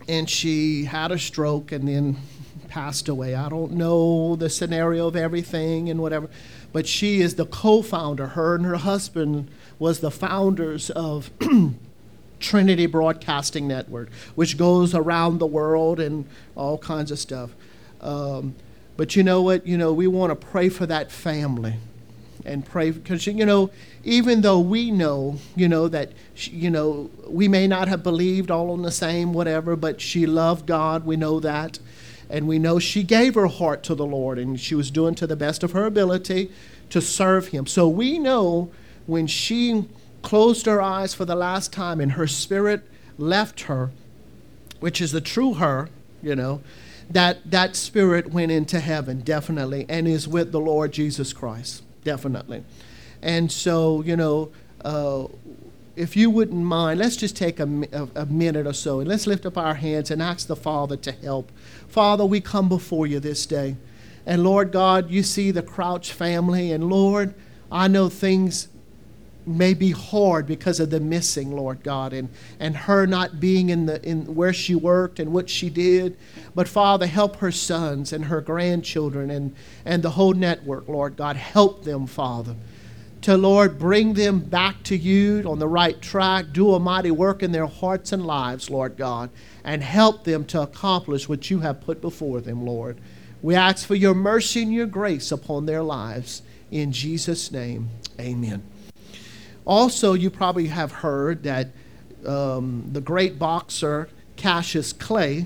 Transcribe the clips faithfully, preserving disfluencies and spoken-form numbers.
and she had a stroke and then passed away. I don't know the scenario of everything and whatever, but she is the co-founder. Her and her husband was the founders of Trinity Broadcasting Network, which goes around the world and all kinds of stuff. Um, but you know what? You know, we want to pray for that family and pray because, you know, even though we know, you know, that, she, you know, we may not have believed all on the same whatever, but she loved God. We know that. And we know she gave her heart to the Lord, and she was doing to the best of her ability to serve him. So we know when she closed her eyes for the last time and her spirit left her, which is the true her, you know, that that spirit went into heaven, definitely, and is with the Lord Jesus Christ, definitely. And so, you know, uh, if you wouldn't mind, let's just take a, a, a minute or so, and let's lift up our hands and ask the Father to help. Father, we come before you this day. And Lord God, you see the Crouch family, and Lord, I know things may be hard because of the missing, Lord God, and, and her not being in the in where she worked and what she did. But Father, help her sons and her grandchildren and, and the whole network, Lord God. Help them, Father, to, Lord, bring them back to you on the right track. Do a mighty work in their hearts and lives, Lord God, and help them to accomplish what you have put before them, Lord. We ask for your mercy and your grace upon their lives. In Jesus' name, amen. Also, you probably have heard that um, the great boxer Cassius Clay,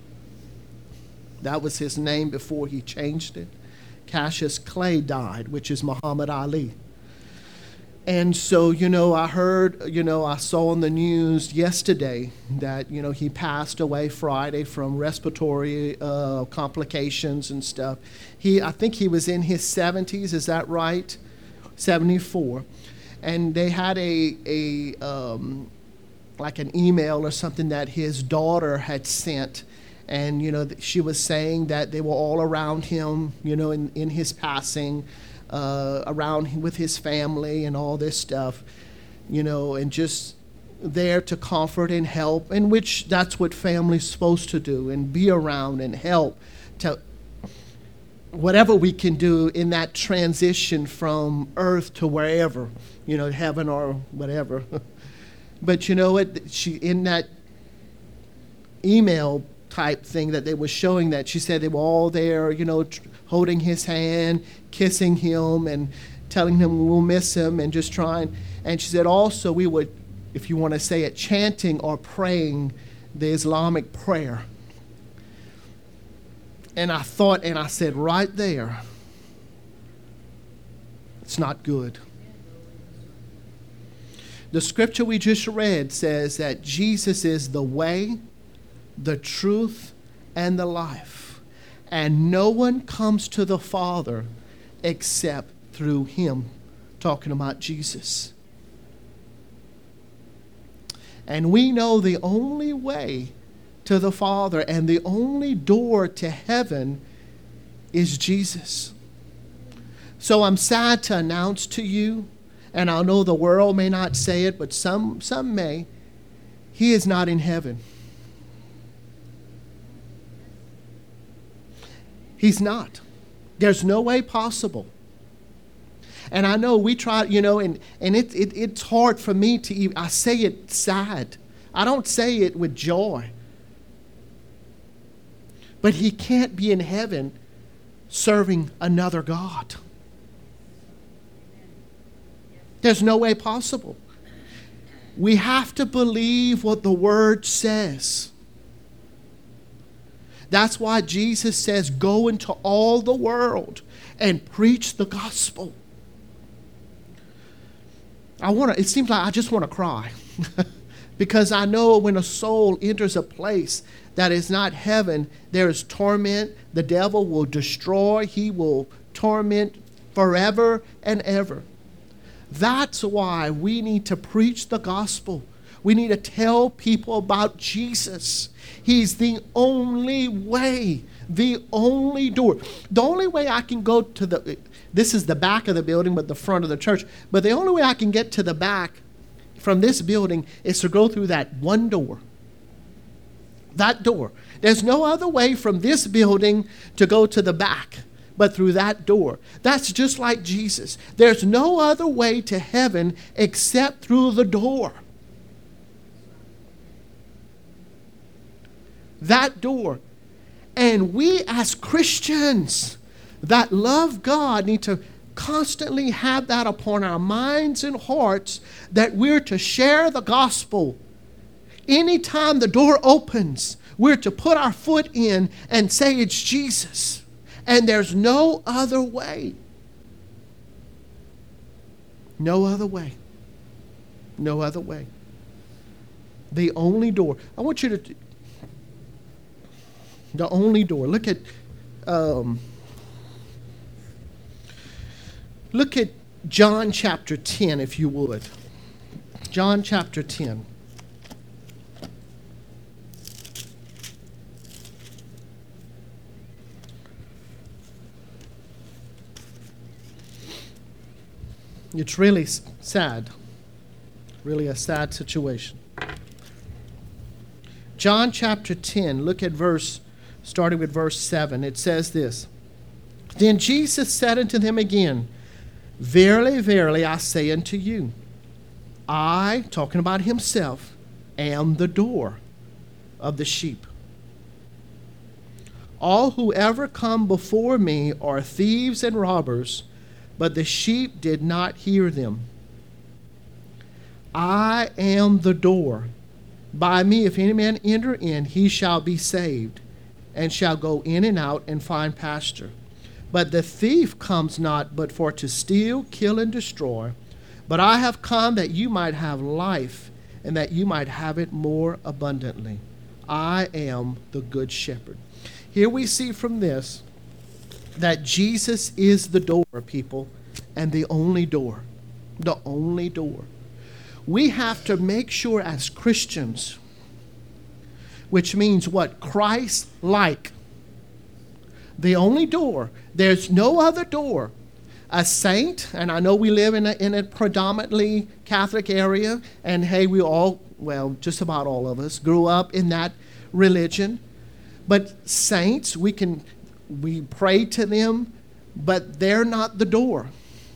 that was his name before he changed it, Cassius Clay died, which is Muhammad Ali. And so, you know, I heard, you know, I saw on the news yesterday that, you know, he passed away Friday from respiratory uh, complications and stuff. He, I think he was in his seventies, is that right? seventy-four. And they had a, a um, like an email or something that his daughter had sent. And, you know, she was saying that they were all around him, you know, in, in his passing, uh, around with his family and all this stuff, you know, and just there to comfort and help, and which that's what family's supposed to do, and be around and help to whatever we can do in that transition from earth to wherever, you know, heaven or whatever. But you know what? She, in that email type thing that they were showing, that she said they were all there, you know, tr- holding his hand, kissing him, and telling him we'll miss him, and just trying. And she said also we would, if you want to say it, chanting or praying the Islamic prayer. And I thought, and I said right there, it's not good. The scripture we just read says that Jesus is the way, the truth, and the life. And no one comes to the Father except through him, talking about Jesus. And we know the only way to the Father and the only door to heaven is Jesus. So I'm sad to announce to you, and I know the world may not say it, but some, some may, he is not in heaven. He's not. There's no way possible. And I know we try, you know, and, and it, it, it's hard for me to even, I say it sad. I don't say it with joy. But he can't be in heaven serving another God. There's no way possible. We have to believe what the Word says. That's why Jesus says, go into all the world and preach the gospel. I want to, it seems like I just want to cry. Because I know when a soul enters a place that is not heaven, there is torment. The devil will destroy. He will torment forever and ever. That's why we need to preach the gospel. We need to tell people about Jesus. He's the only way, the only door. The only way I can go to the, this is the back of the building, but the front of the church. But the only way I can get to the back from this building is to go through that one door. That door. There's no other way from this building to go to the back but through that door. That's just like Jesus. There's no other way to heaven except through the door. That door. And we as Christians that love God need to constantly have that upon our minds and hearts, that we're to share the gospel. Anytime the door opens, we're to put our foot in and say it's Jesus. And there's no other way. No other way. No other way. The only door. I want you to... The only door. Look at... Um, look at John chapter ten, if you would. John chapter ten. It's really sad. Really a sad situation. John chapter ten, look at verse, starting with verse seven. It says this. Then Jesus said unto them again, Verily, verily, I say unto you, I, talking about himself, am the door of the sheep. All who ever come before me are thieves and robbers, but the sheep did not hear them. I am the door. By me, if any man enter in, he shall be saved, and shall go in and out and find pasture. But the thief comes not but for to steal, kill, and destroy. But I have come that you might have life, and that you might have it more abundantly. I am the good shepherd. Here we see from this that Jesus is the door, people, and the only door. The only door. We have to make sure as Christians, which means what? Christ-like. The only door. There's no other door. A saint, and I know we live in a, in a predominantly Catholic area, and hey, we all, well, just about all of us, grew up in that religion. But saints, we can, we pray to them, but they're not the door.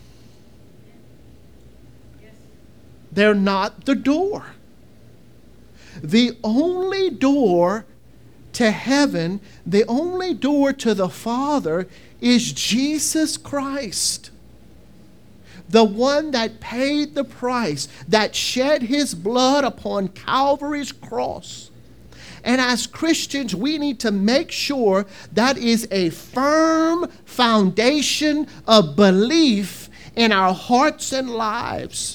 They're not the door. The only door to heaven, the only door to the Father is Jesus Christ. The one that paid the price, that shed his blood upon Calvary's cross. And as Christians, we need to make sure that is a firm foundation of belief in our hearts and lives.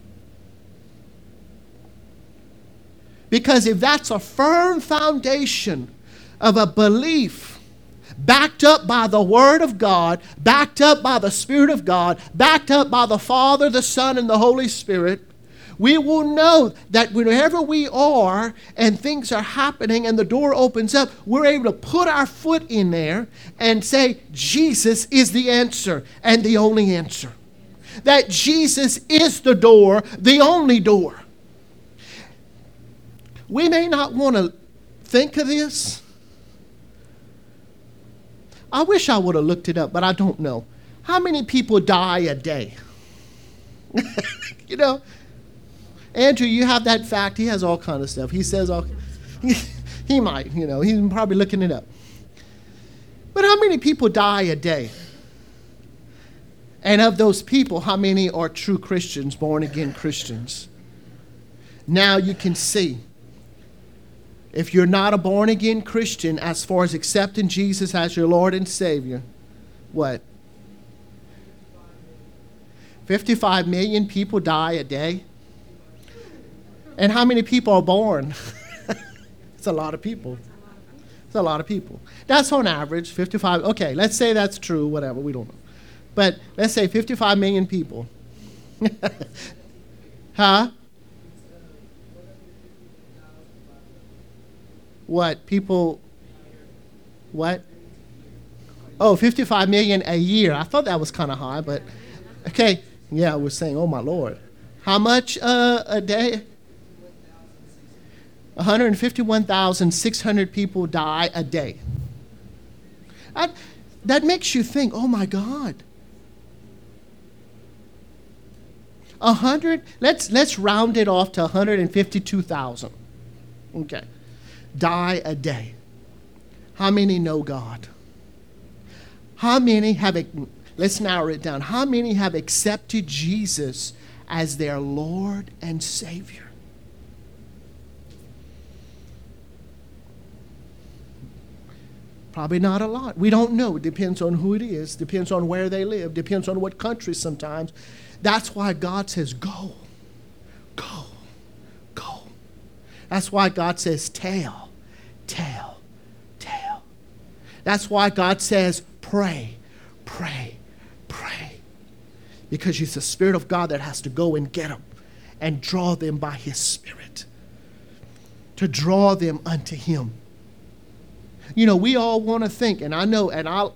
Because if that's a firm foundation of a belief backed up by the Word of God, backed up by the Spirit of God, backed up by the Father, the Son, and the Holy Spirit, we will know that whenever we are and things are happening and the door opens up, we're able to put our foot in there and say, Jesus is the answer and the only answer. That Jesus is the door, the only door. We may not want to think of this. I wish I would have looked it up, but I don't know. How many people die a day? You know, Andrew, you have that fact. He has all kind of stuff. He says all. He might, you know, he's probably looking it up. But how many people die a day? And of those people, how many are true Christians, born again Christians? Now you can see. If you're not a born-again Christian, as far as accepting Jesus as your Lord and Savior, what? fifty-five million people die a day? And how many people are born? It's a lot of people. It's a lot of people. That's on average, fifty-five. Okay, let's say that's true, whatever, we don't know. But let's say fifty-five million people. Huh? What? People, what? Oh, fifty-five million a year. I thought that was kind of high, but okay. Yeah, we're saying, oh my Lord. How much uh, a day? one hundred fifty-one thousand six hundred people die a day. I, that makes you think, oh my God. A hundred, let's let's round it off to one hundred fifty-two thousand. Okay. Die a day. How many know God? How many have, let's narrow it down. How many have accepted Jesus as their Lord and Savior? Probably not a lot. We don't know. It depends on who it is. Depends on where they live. Depends on what country sometimes. That's why God says, go, go, go. That's why God says, tell, tell, tell. That's why God says, pray, pray, pray. Because it's the Spirit of God that has to go and get them and draw them by His Spirit, to draw them unto Him. You know, we all want to think, and I know, and I'll,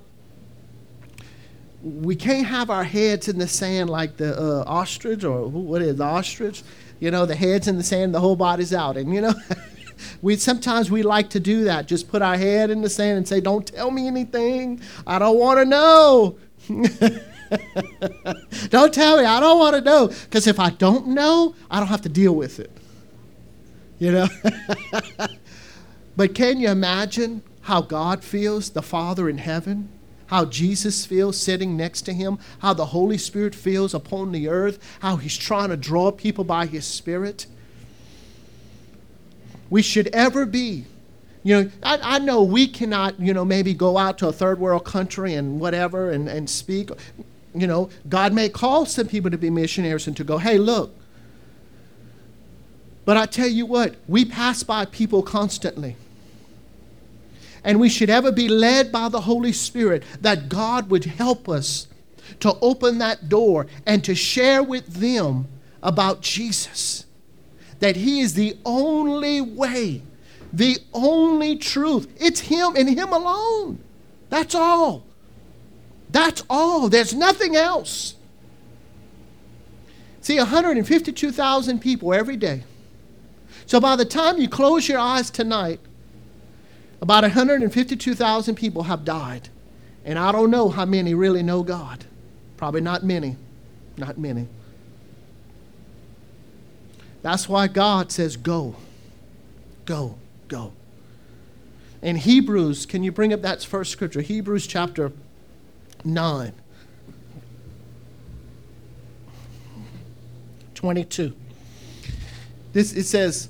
we can't have our heads in the sand like the uh, ostrich, or what is the ostrich? You know, the head's in the sand, the whole body's out. And, you know, we sometimes we like to do that. Just put our head in the sand and say, don't tell me anything. I don't want to know. Don't tell me. I don't want to know. Because if I don't know, I don't have to deal with it. You know? But can you imagine how God feels, the Father in heaven? How Jesus feels sitting next to Him? How the Holy Spirit feels upon the earth? How He's trying to draw people by His Spirit? We should ever be, you know, I, I know we cannot, you know, maybe go out to a third world country and whatever and, and speak. You know, God may call some people to be missionaries and to go, hey, look. But I tell you what, we pass by people constantly. And we should ever be led by the Holy Spirit that God would help us to open that door and to share with them about Jesus. That He is the only way, the only truth. It's Him and Him alone. That's all. That's all. There's nothing else. See, one hundred fifty-two thousand people every day. So by the time you close your eyes tonight, about one hundred fifty-two thousand people have died. And I don't know how many really know God. Probably not many. Not many. That's why God says, go. Go. Go. In Hebrews, can you bring up that first scripture? Hebrews chapter nine. twenty-two. This, it says,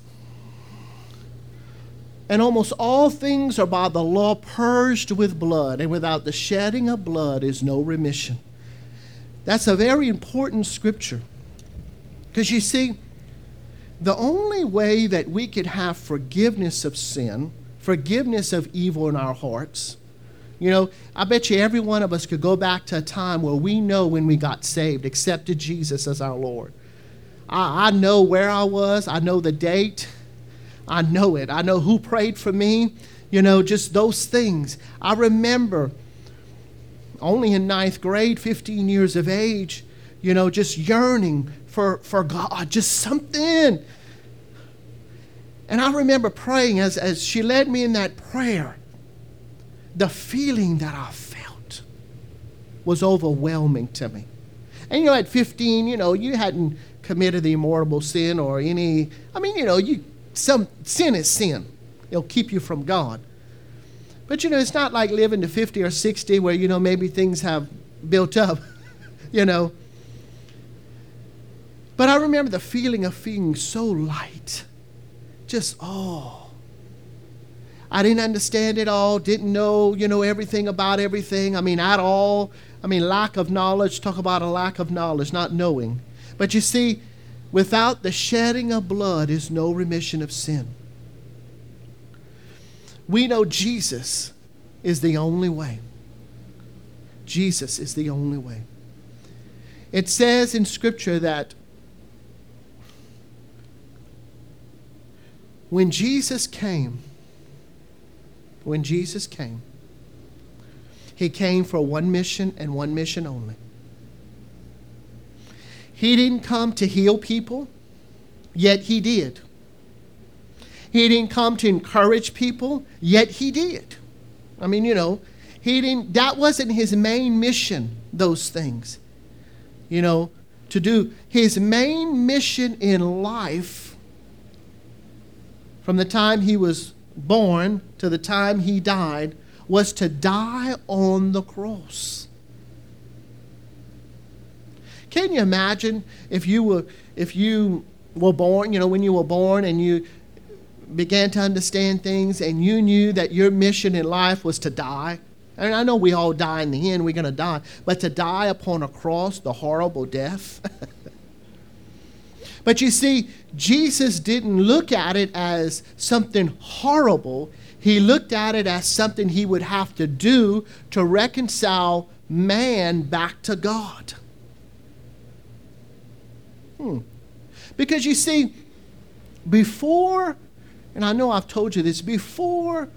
and almost all things are by the law purged with blood, and without the shedding of blood is no remission. That's a very important scripture. Because you see, the only way that we could have forgiveness of sin, forgiveness of evil in our hearts, you know, I bet you every one of us could go back to a time where we know when we got saved, accepted Jesus as our Lord. I, I know where I was. I know the date. I know it. I know who prayed for me. You know, just those things. I remember only in ninth grade, fifteen years of age, you know, just yearning for, for God, just something. And I remember praying as, as she led me in that prayer. The feeling that I felt was overwhelming to me. And, you know, at fifteen, you know, you hadn't committed the immortal sin or any, I mean, you know, you some sin is sin. It'll keep you from God. But, you know, it's not like living to fifty or sixty where, you know, maybe things have built up, you know. But I remember the feeling of feeling so light. Just, oh. I didn't understand it all, didn't know, you know, everything about everything. I mean, at all. I mean, lack of knowledge. Talk about a lack of knowledge, not knowing. But you see, without the shedding of blood is no remission of sin. We know Jesus is the only way. Jesus is the only way. It says in Scripture that when Jesus came, when Jesus came, He came for one mission and one mission only. He didn't come to heal people, yet He did. He didn't come to encourage people, yet he did. I mean, you know, he didn't, that wasn't his main mission, those things. You know, to do his main mission in life from the time he was born to the time he died was to die on the cross. Can you imagine if you were if you were born, you know, when you were born and you began to understand things and you knew that your mission in life was to die? And I know we all die in the end, we're going to die, but to die upon a cross, the horrible death. But you see, Jesus didn't look at it as something horrible. He looked at it as something he would have to do to reconcile man back to God. Hmm. Because you see, before, and I know I've told you this, before,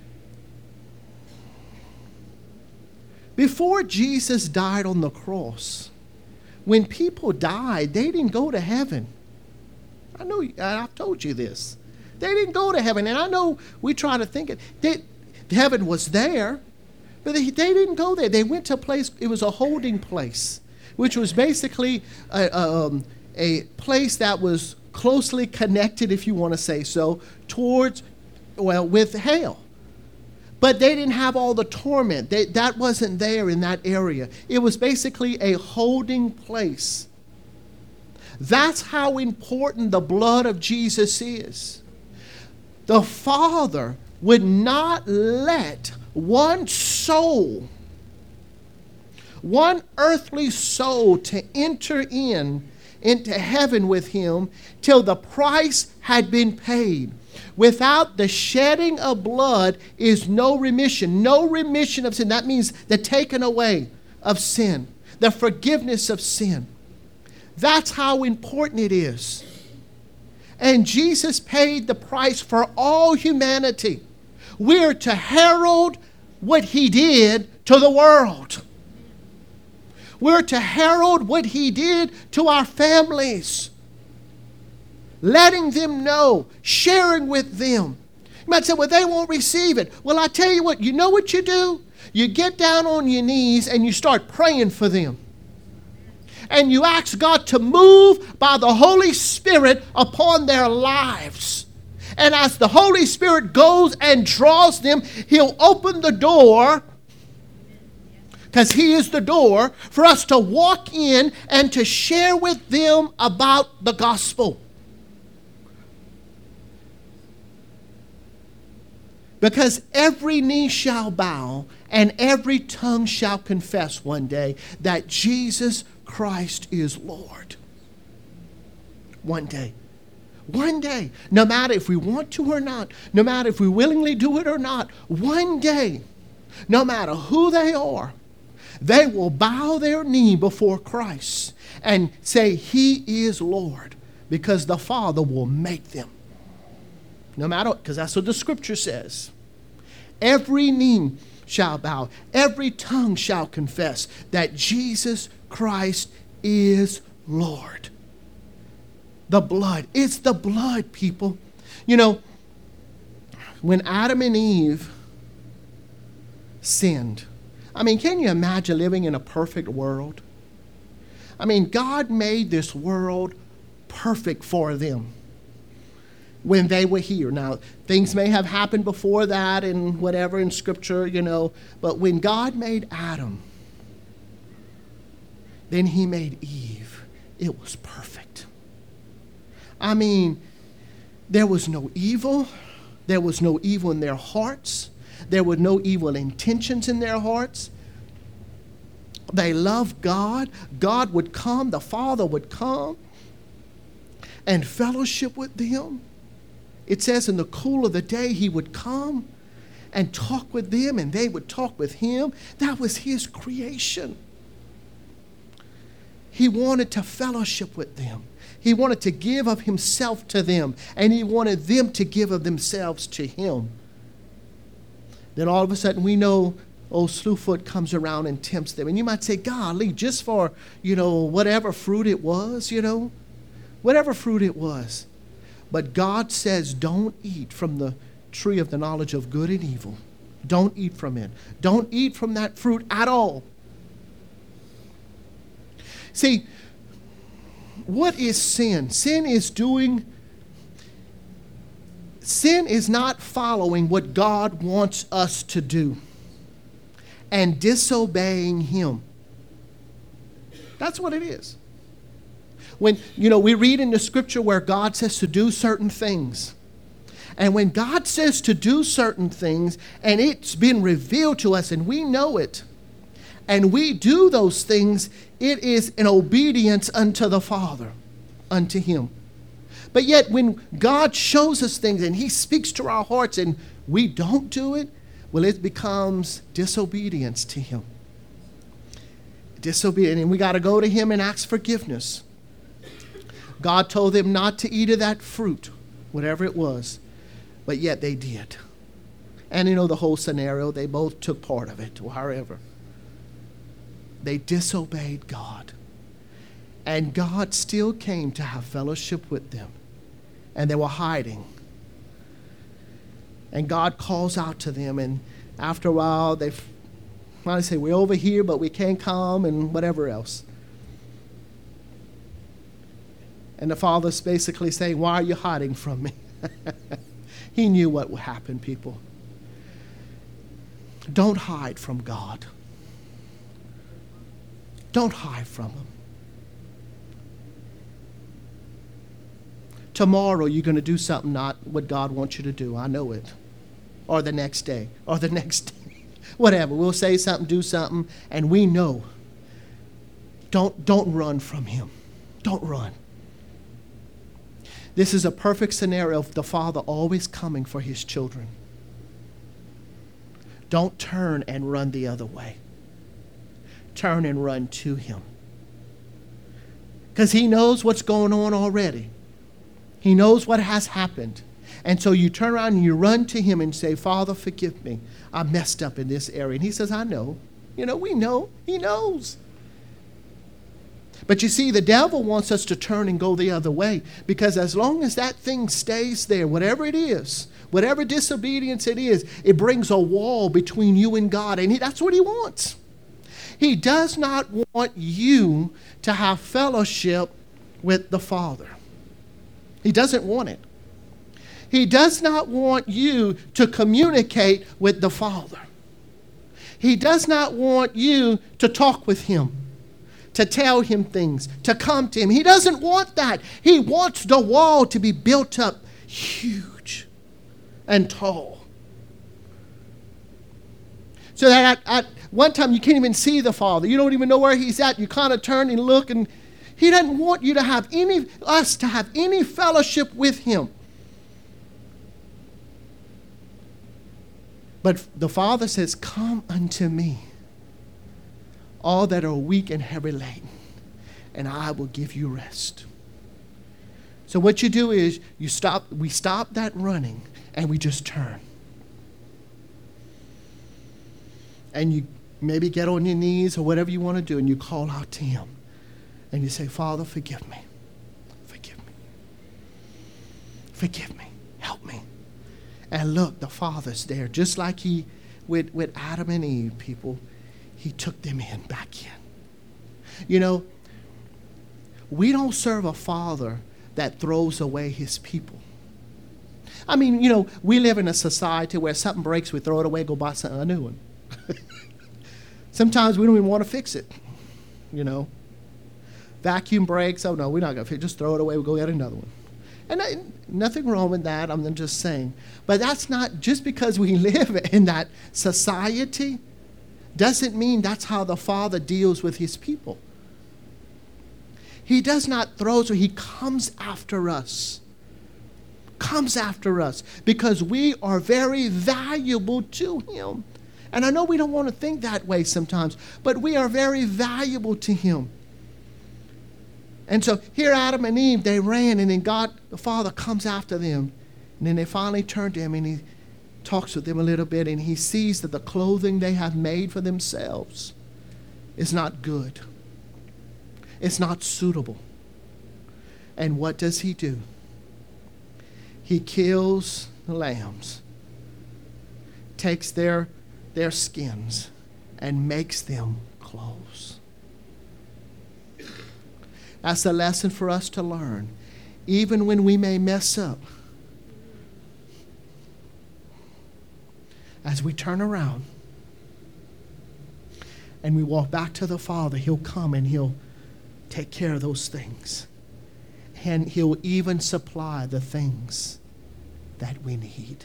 before Jesus died on the cross, when people died, they didn't go to heaven. I know I've told you this. They didn't go to heaven. And I know we try to think it. They, heaven was there, but they, they didn't go there. They went to a place, it was a holding place, which was basically a, um, a place that was closely connected, if you want to say so, towards, well, with hell. But they didn't have all the torment. They, that wasn't there in that area. It was basically a holding place. That's how important the blood of Jesus is. The Father would not let one soul, one earthly soul, to enter in into heaven with him till the price had been paid. Without the shedding of blood is no remission. No remission of sin. That means the taking away of sin, the forgiveness of sin. That's how important it is. And Jesus paid the price for all humanity. We're to herald what he did to the world. We're to herald what he did to our families. Letting them know, sharing with them. You might say, well, they won't receive it. Well, I tell you what, you know what you do? You get down on your knees and you start praying for them. And you ask God to move by the Holy Spirit upon their lives. And as the Holy Spirit goes and draws them, he'll open the door, because he is the door, for us to walk in and to share with them about the gospel. Because every knee shall bow and every tongue shall confess one day that Jesus Christ is Lord. One day. One day. No matter if we want to or not, no matter if we willingly do it or not, one day, no matter who they are, they will bow their knee before Christ and say, he is Lord, because the Father will make them. No matter, because that's what the scripture says. Every knee shall bow, every tongue shall confess that Jesus Christ is Lord. The blood. It's the blood, people. You know, when Adam and Eve sinned, I mean, can you imagine living in a perfect world? I mean, God made this world perfect for them when they were here. Now, things may have happened before that and whatever in Scripture, you know, but when God made Adam, then he made Eve. It was perfect. I mean, there was no evil. There was no evil in their hearts. There were no evil intentions in their hearts. They loved God. God would come. The Father would come and fellowship with them. It says in the cool of the day, he would come and talk with them, and they would talk with him. That was his creation. He wanted to fellowship with them. He wanted to give of himself to them, and he wanted them to give of themselves to him. Then all of a sudden we know old Slewfoot comes around and tempts them. And you might say, golly, just for, you know, whatever fruit it was, you know, whatever fruit it was. But God says, don't eat from the tree of the knowledge of good and evil. Don't eat from it. Don't eat from that fruit at all. See, what is sin? Sin is doing, sin is not following what God wants us to do and disobeying Him. That's what it is. When, you know, we read in the scripture where God says to do certain things. And when God says to do certain things, and it's been revealed to us and we know it, and we do those things, it is in obedience unto the Father, unto Him. But yet when God shows us things and He speaks to our hearts and we don't do it, well, it becomes disobedience to Him. Disobedience. And we got to go to Him and ask forgiveness. God told them not to eat of that fruit, whatever it was, but yet they did. And you know the whole scenario, they both took part of it, or however. They disobeyed God. And God still came to have fellowship with them. And they were hiding. And God calls out to them, and after a while, they finally say, we're over here, but we can't come, and whatever else. And the father's basically saying, why are you hiding from me? He knew what would happen, people. Don't hide from God. Don't hide from Him. Tomorrow you're going to do something not what God wants you to do. I know it. Or the next day. Or the next day. Whatever. We'll say something, do something, and we know. Don't, don't run from Him. Don't run. This is a perfect scenario of the Father always coming for His children. Don't turn and run the other way. Turn and run to Him. Because He knows what's going on already. He knows what has happened. And so you turn around and you run to Him and say, Father, forgive me. I messed up in this area. And He says, I know. You know, we know. He knows. But you see, the devil wants us to turn and go the other way, because as long as that thing stays there, whatever it is, whatever disobedience it is, it brings a wall between you and God, and he, that's what he wants. He does not want you to have fellowship with the Father. He doesn't want it. He does not want you to communicate with the Father. He does not want you to talk with Him, to tell Him things, to come to Him. He doesn't want that. He wants the wall to be built up huge and tall. So that at, at one time you can't even see the Father. You don't even know where He's at. You kind of turn and look, and He doesn't want you to have any, us to have any fellowship with Him. But the Father says, come unto me, all that are weak and heavy laden, and I will give you rest. So what you do is you stop, we stop that running, and we just turn. And you maybe get on your knees or whatever you want to do, and you call out to Him. And you say, Father, forgive me. Forgive me. Forgive me. Help me. And look, the Father's there, just like He, with, with Adam and Eve, people, He took them in, back in. You know, we don't serve a Father that throws away His people. I mean, you know, we live in a society where something breaks, we throw it away, go buy something, a new one. Sometimes we don't even want to fix it, you know. Vacuum breaks, oh no, we're not going to fix it, just throw it away, we'll go get another one. And I, nothing wrong with that, I'm just saying. But that's not, just because we live in that society, doesn't mean that's how the Father deals with His people. He does not throw, so He comes after us. Comes after us because we are very valuable to Him. And I know we don't want to think that way sometimes, but we are very valuable to Him. And so here Adam and Eve, they ran, and then God, the Father, comes after them. And then they finally turn to Him, and He talks with them a little bit, and He sees that the clothing they have made for themselves is not good. It's not suitable. And what does He do? He kills the lambs, takes their, their skins, and makes them clothes. That's a lesson for us to learn. Even when we may mess up, as we turn around and we walk back to the Father, He'll come and He'll take care of those things. And He'll even supply the things that we need.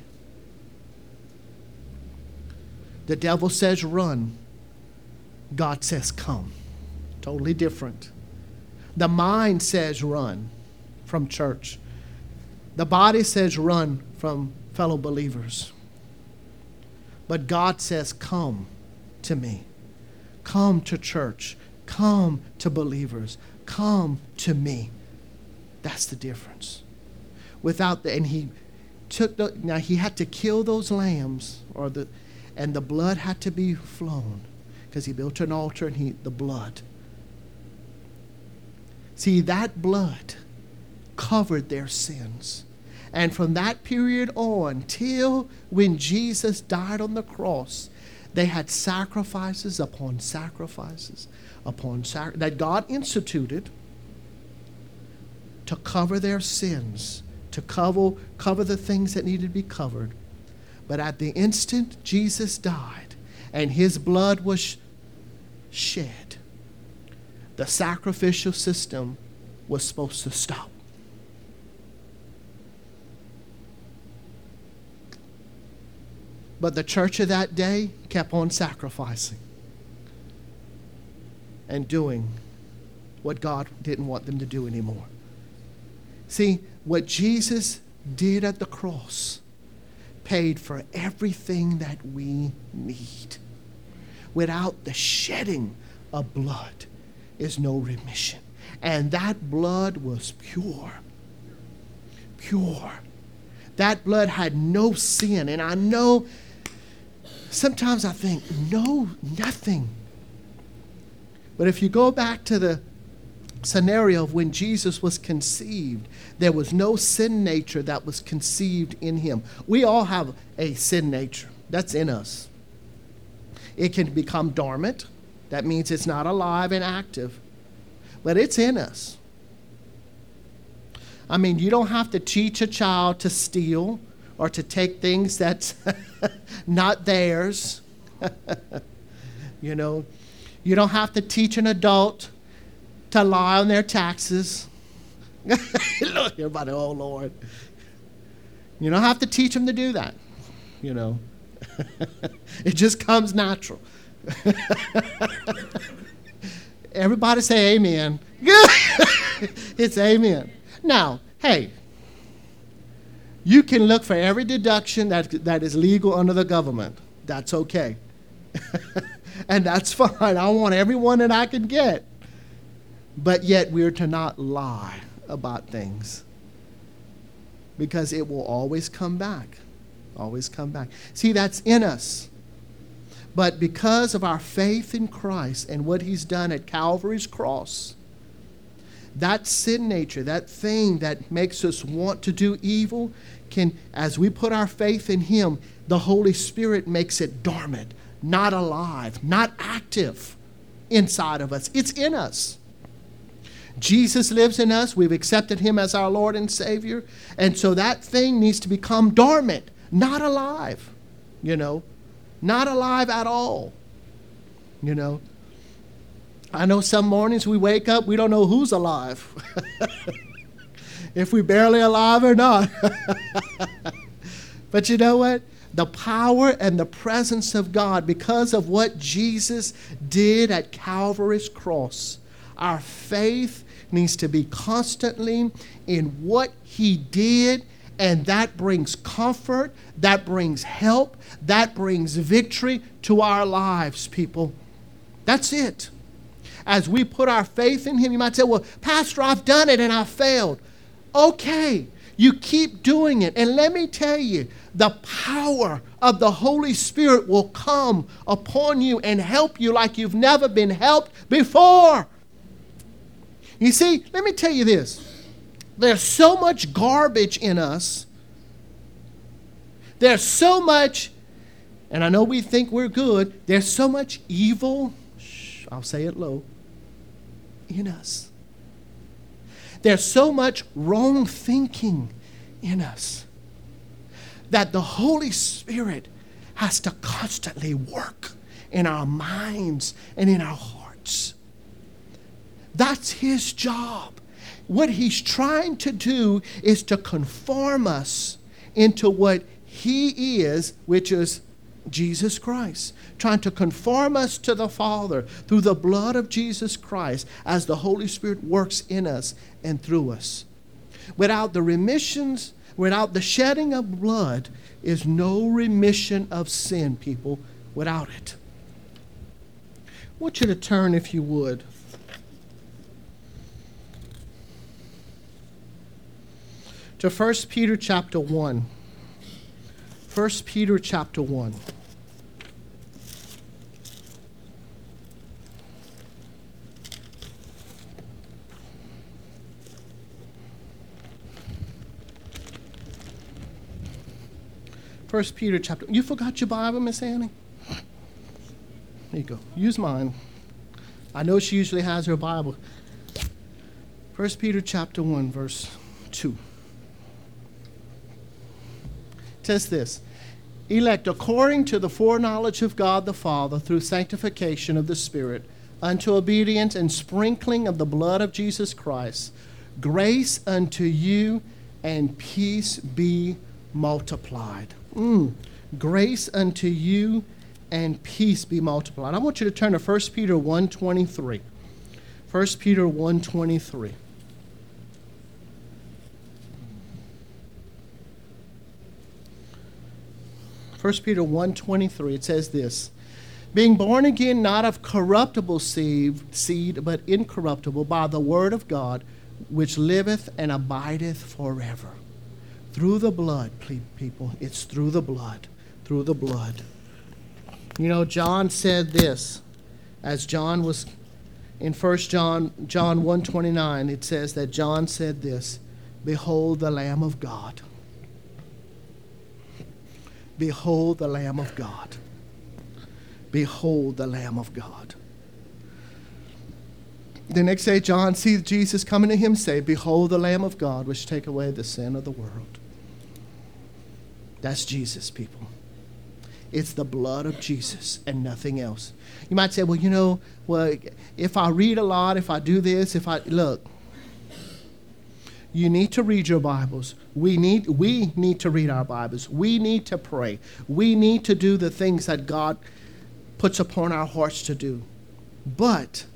The devil says run. God says come. Totally different. The mind says run from church. The body says run from fellow believers. But God says come to me. Come to church. Come to believers. Come to me. That's the difference. Without the, and he took the, now he had to kill those lambs, or the, and the blood had to be flown, because he built an altar and he, the blood. See, that blood covered their sins. And from that period on, till when Jesus died on the cross, they had sacrifices upon sacrifices upon sac- that God instituted to cover their sins, to cover, cover the things that needed to be covered. But at the instant Jesus died and his blood was shed, the sacrificial system was supposed to stop. But the church of that day kept on sacrificing and doing what God didn't want them to do anymore. See, what Jesus did at the cross paid for everything that we need. Without the shedding of blood is no remission. And that blood was pure. Pure. That blood had no sin. And I know sometimes I think, no, nothing. But if you go back to the scenario of when Jesus was conceived, there was no sin nature that was conceived in him. We all have a sin nature. That's in us. It can become dormant. That means it's not alive and active. But it's in us. I mean, you don't have to teach a child to steal or to take things that's not theirs. You know, you don't have to teach an adult to lie on their taxes. Look, everybody, oh Lord. You don't have to teach them to do that, you know. It just comes natural. Everybody say amen. It's amen. Now, hey, you can look for every deduction that, that is legal under the government. That's okay. And that's fine. I want every one that I can get. But yet we're to not lie about things, because it will always come back. Always come back. See, that's in us. But because of our faith in Christ and what he's done at Calvary's cross, that sin nature, that thing that makes us want to do evil, can, as we put our faith in him, the Holy Spirit makes it dormant, not alive, not active inside of us. It's in us. Jesus lives in us. We've accepted him as our Lord and Savior. And so that thing needs to become dormant, not alive, you know, not alive at all, you know. I know some mornings we wake up, we don't know who's alive. If we're barely alive or not. But you know what? The power and the presence of God, because of what Jesus did at Calvary's cross, our faith needs to be constantly in what he did, and that brings comfort, that brings help, that brings victory to our lives, people. That's it. As we put our faith in him, you might say, well, Pastor, I've done it and I failed. Okay, you keep doing it. And let me tell you, the power of the Holy Spirit will come upon you and help you like you've never been helped before. You see, let me tell you this. There's so much garbage in us There's so much, and I know we think we're good, there's so much evil, shh, I'll say it low, in us. There's so much wrong thinking in us that the Holy Spirit has to constantly work in our minds and in our hearts. That's his job. What he's trying to do is to conform us into what he is, which is Jesus Christ. Trying to conform us to the Father through the blood of Jesus Christ as the Holy Spirit works in us and through us. Without the remissions, without the shedding of blood, is no remission of sin, people, without it. I want you to turn, if you would, to First Peter chapter one. First Peter chapter one. First Peter chapter. You forgot your Bible, Miss Annie? There you go. Use mine. I know she usually has her Bible. First Peter chapter one, verse two. It says this: elect according to the foreknowledge of God the Father through sanctification of the Spirit, unto obedience and sprinkling of the blood of Jesus Christ, grace unto you and peace be multiplied. Mm. Grace unto you and peace be multiplied. I want you to turn to First Peter one twenty-three. First Peter one twenty-three. First Peter one twenty-three, it says this: being born again, not of corruptible seed, seed, but incorruptible, by the word of God, which liveth and abideth forever. Through the blood, people. It's through the blood. Through the blood. You know, John said this, as John was in First John, John one twenty-nine, it says that John said this: behold the Lamb of God. Behold the Lamb of God. Behold the Lamb of God. The next day, John sees Jesus coming to him, say, behold the Lamb of God, which take away the sin of the world. That's Jesus, people. It's the blood of Jesus and nothing else. You might say, well, you know, well, if I read a lot, if I do this, if I, look, you need to read your Bibles. We need, we need to read our Bibles. We need to pray. We need to do the things that God puts upon our hearts to do. But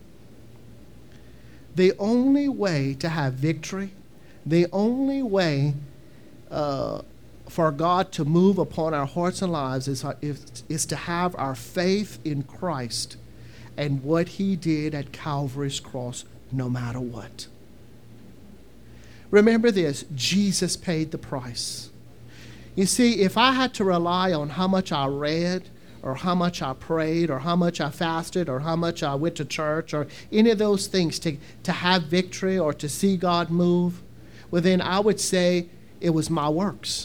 the only way to have victory, the only way uh, for God to move upon our hearts and lives is, is, is to have our faith in Christ and what he did at Calvary's cross, no matter what. Remember this, Jesus paid the price. You see, if I had to rely on how much I read, or how much I prayed, or how much I fasted, or how much I went to church, or any of those things to, to have victory or to see God move, well then I would say it was my works.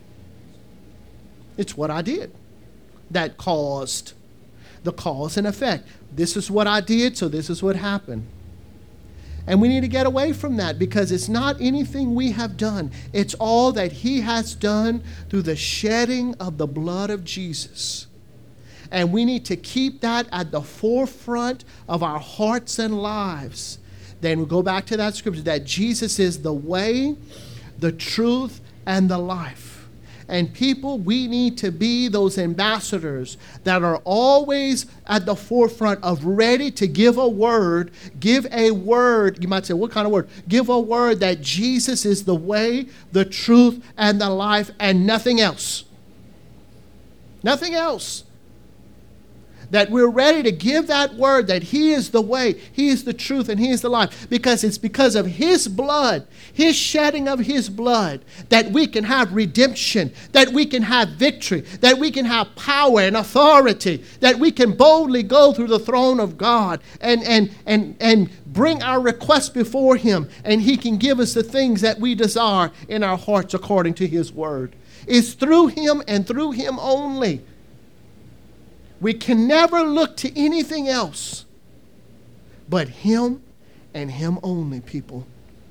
It's what I did that caused the cause and effect. This is what I did, so this is what happened. And we need to get away from that because it's not anything we have done. It's all that he has done through the shedding of the blood of Jesus. And we need to keep that at the forefront of our hearts and lives. Then we go back to that scripture that Jesus is the way, the truth, and the life. And people, we need to be those ambassadors that are always at the forefront of ready to give a word. Give a word. You might say, what kind of word? Give a word that Jesus is the way, the truth, and the life, and nothing else. Nothing else. That we're ready to give that word that he is the way, he is the truth, and he is the life. Because it's because of his blood, his shedding of his blood, that we can have redemption, that we can have victory, that we can have power and authority, that we can boldly go through the throne of God and, and, and, and bring our requests before him, and he can give us the things that we desire in our hearts according to his word. It's through him and through him only. We can never look to anything else but him and him only, people.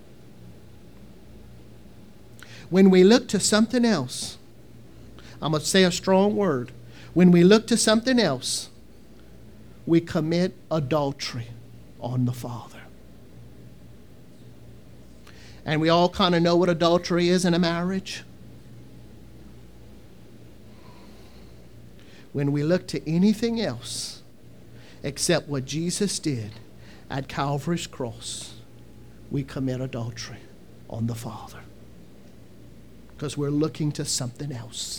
When we look to something else, I'm going to say a strong word. When we look to something else, we commit adultery on the Father. And we all kind of know what adultery is in a marriage. When we look to anything else except what Jesus did at Calvary's cross, we commit adultery on the Father. Because we're looking to something else.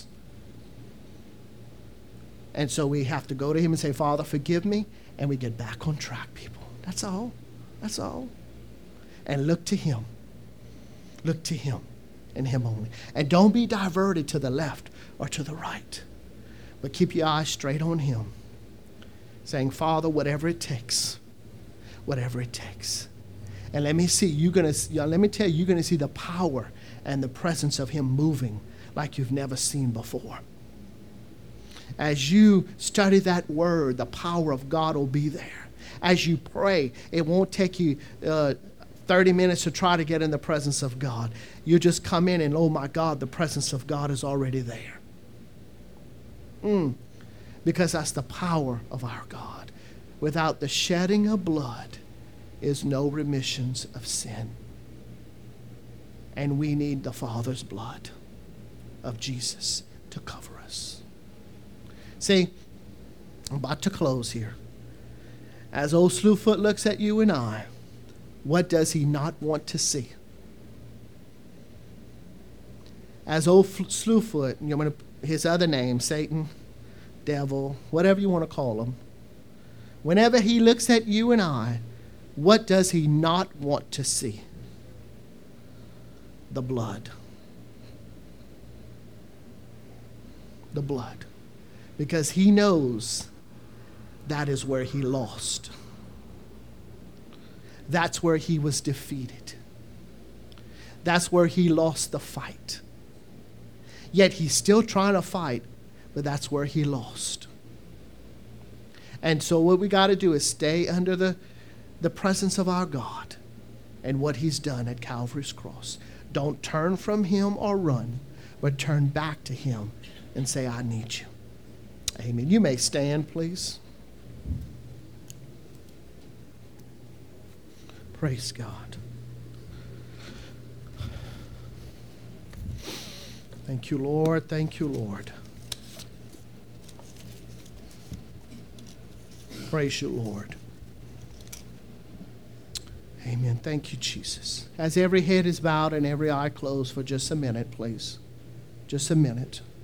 And so we have to go to him and say, Father, forgive me. And we get back on track, people. That's all. That's all. And look to him. Look to him and him only. And don't be diverted to the left or to the right. But keep your eyes straight on him. Saying, Father, whatever it takes. Whatever it takes. And let me see, you're gonna let me tell you, you're gonna see the power and the presence of him moving like you've never seen before. As you study that word, the power of God will be there. As you pray, it won't take you uh, thirty minutes to try to get in the presence of God. You just come in and, oh my God, the presence of God is already there. Mm. Because that's the power of our God. Without the shedding of blood is no remissions of sin. And we need the Father's blood of Jesus to cover us. See, I'm about to close here. As old Slewfoot looks at you and I, what does he not want to see? As old Slewfoot, you know, his other name, Satan, devil, whatever you want to call him, whenever he looks at you and I, what does he not want to see? The blood. The blood. Because he knows that is where he lost. That's where he was defeated. That's where he lost the fight. Yet he's still trying to fight, but that's where he lost. And so what we got to do is stay under the, the presence of our God and what he's done at Calvary's cross. Don't turn from him or run, but turn back to him and say, I need you. Amen. You may stand, please. Praise God. Thank you, Lord. Thank you, Lord. Praise you, Lord. Amen. Thank you, Jesus. As every head is bowed and every eye closed for just a minute, please. Just a minute.